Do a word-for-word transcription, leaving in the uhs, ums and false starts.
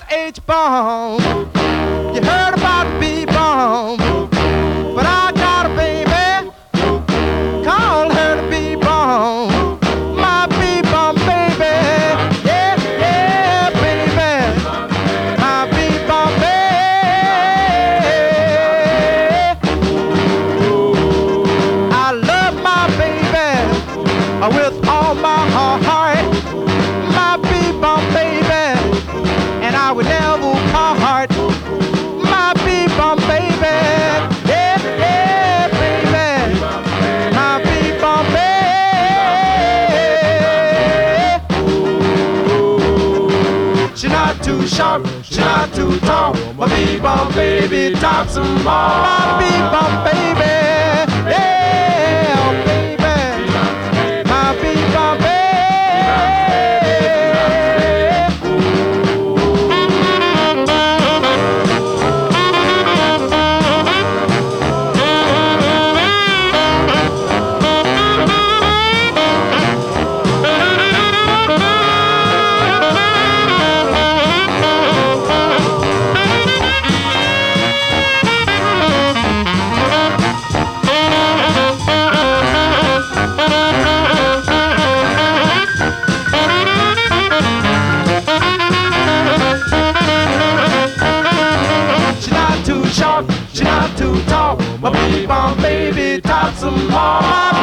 H-bomb. You heard about the B-bomb, but I got a baby. Call her the B-bomb. My B-bomb baby. Yeah, yeah, baby. My B-bomb baby. I love my baby with all my heart. My B-bomb baby, and I would never part. My B-bomb baby, yeah, yeah, baby. My B-bomb baby. She not too sharp, she not too tall. My B-bomb baby talks some more. My B-bomb baby, yeah, baby. My B-bomb baby. She not too tall, my B-bomb baby talks some more.